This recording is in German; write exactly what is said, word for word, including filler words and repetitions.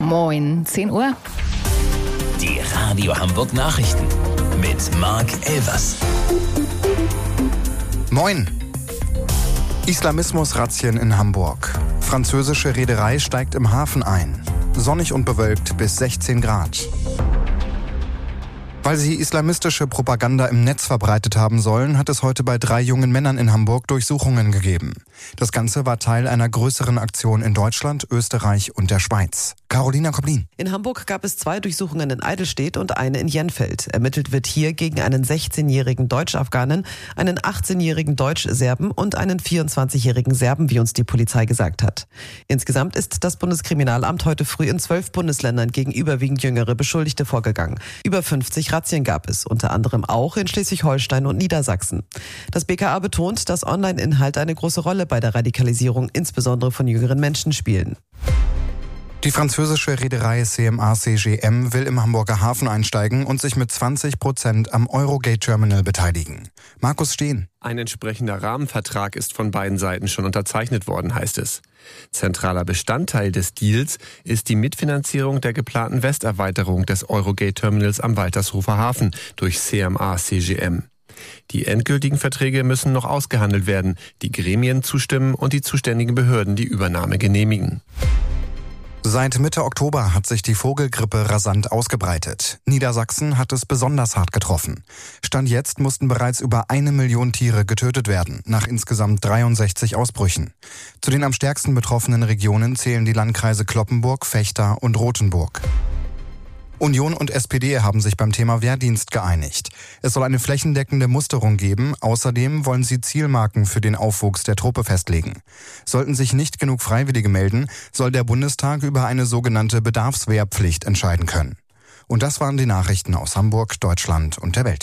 Moin, zehn Uhr. Die Radio Hamburg Nachrichten mit Marc Elvers. Moin. Islamismus-Razzien in Hamburg. Französische Reederei steigt im Hafen ein. Sonnig und bewölkt bis sechzehn Grad. Weil sie islamistische Propaganda im Netz verbreitet haben sollen, hat es heute bei drei jungen Männern in Hamburg Durchsuchungen gegeben. Das Ganze war Teil einer größeren Aktion in Deutschland, Österreich und der Schweiz. Carolina Koblin. In Hamburg gab es zwei Durchsuchungen in Eidelstedt und eine in Jenfeld. Ermittelt wird hier gegen einen sechzehnjährigen Deutsch-Afghanen, einen achtzehnjährigen Deutsch-Serben und einen vierundzwanzigjährigen Serben, wie uns die Polizei gesagt hat. Insgesamt ist das Bundeskriminalamt heute früh in zwölf Bundesländern gegen überwiegend jüngere Beschuldigte vorgegangen. Über fünfzig Razzien gab es, unter anderem auch in Schleswig-Holstein und Niedersachsen. Das B K A betont, dass Online-Inhalte eine große Rolle bei der Radikalisierung, insbesondere von jüngeren Menschen, spielen. Die französische Reederei C M A C G M will im Hamburger Hafen einsteigen und sich mit zwanzig Prozent am Eurogate-Terminal beteiligen. Markus Steen. Ein entsprechender Rahmenvertrag ist von beiden Seiten schon unterzeichnet worden, heißt es. Zentraler Bestandteil des Deals ist die Mitfinanzierung der geplanten Westerweiterung des Eurogate-Terminals am Waltershofer Hafen durch C M A C G M. Die endgültigen Verträge müssen noch ausgehandelt werden, die Gremien zustimmen und die zuständigen Behörden die Übernahme genehmigen. Seit Mitte Oktober hat sich die Vogelgrippe rasant ausgebreitet. Niedersachsen hat es besonders hart getroffen. Stand jetzt mussten bereits über eine Million Tiere getötet werden, nach insgesamt dreiundsechzig Ausbrüchen. Zu den am stärksten betroffenen Regionen zählen die Landkreise Cloppenburg, Vechta und Rothenburg. Union und S P D haben sich beim Thema Wehrdienst geeinigt. Es soll eine flächendeckende Musterung geben. Außerdem wollen sie Zielmarken für den Aufwuchs der Truppe festlegen. Sollten sich nicht genug Freiwillige melden, soll der Bundestag über eine sogenannte Bedarfswehrpflicht entscheiden können. Und das waren die Nachrichten aus Hamburg, Deutschland und der Welt.